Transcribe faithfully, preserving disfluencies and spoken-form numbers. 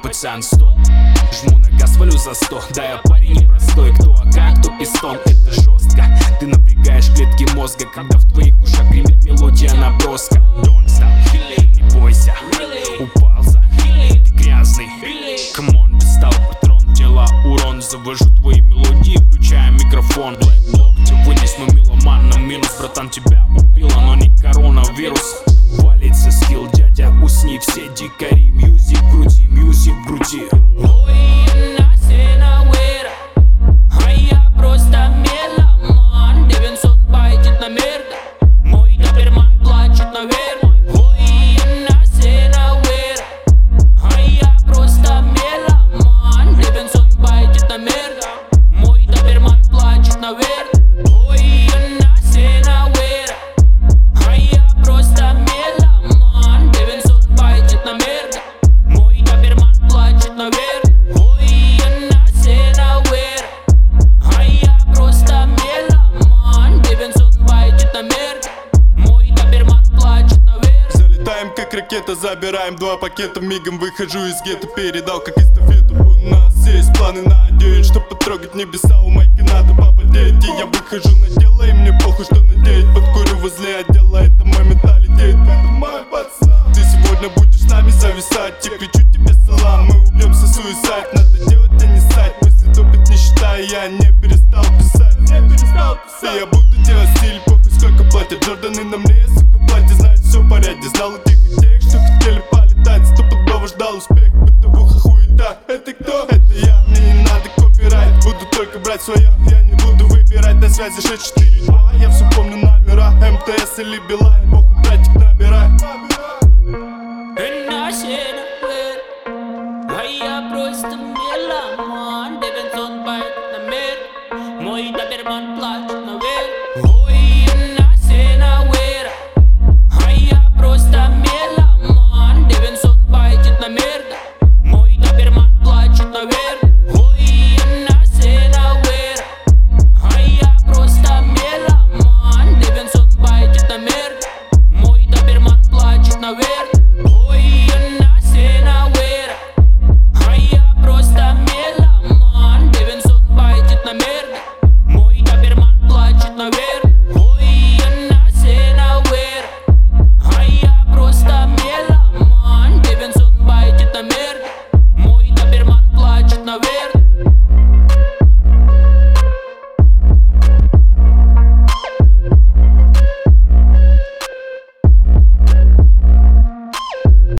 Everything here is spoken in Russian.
пацан, стоп. Жму на газ, валю за сто. Да, я парень непростой, кто АК, кто пистон, это жестко. Ты напрягаешь клетки мозга, когда в твоих ушах гремит мелодия наброска. Don't stop, не бойся, упал за, ты грязный. Come on, достал патрон, дела урон. Завожу твои мелодии, включая микрофон. Black Block, вынес мой меломан на минус. Братан, тебя убило, но не коронавирус. Валится скилл, дядя, усни, все дикари. Мьюзик в груди, мьюзик в груди. Ой, она сенауэра, а я просто меломан. Девинсон байтит на мерда, мой доберман плачет наверх. Ой, она сенауэра, а я просто меломан. Девинсон байтит на мерда, мой доберман плачет наверх. Ой, она сенауэра, а я просто меломан. Девинсон байтит на мерда, мой доберман плачет наверх. Ой, она сенауэра, а я просто меломан. Девинсон байтит на мерда, мой доберман плачет наверх. Залетаем как ракета, забираем два пакета. Мигом выхожу из гетто, передал как эстафету. У нас есть планы на день, чтоб потрогать небеса. У майки надо попадеть, и я выхожу на дело. И мне похуй, что надеть, подкурю возле отдела. Это мой менталитет, это мой пацан. Ты сегодня будешь с нами зависать, я кричу тебе салам. Мы убьемся суицид, надо делать, а не сайт. Мысли тупят, не считая, я не перестал писать. Не перестал писать. И я буду делать стиль, похуй сколько платят. Джорданы на мне, сука, платье, знает все в порядке. Знал у тех и тех, что хотели полетать. Стопудово ждал успех, бытовуха хуета. Это кто? Это я, мне не надо копирайт. Буду только брать свое, я не буду выбирать. На связи шесть четыре два, я все помню номера. МТС или Билайн, похуй, братик, набирай. Она сенауэра, а я просто меломан. Девинсон байтит на мерда, мой доберман плачет наверх.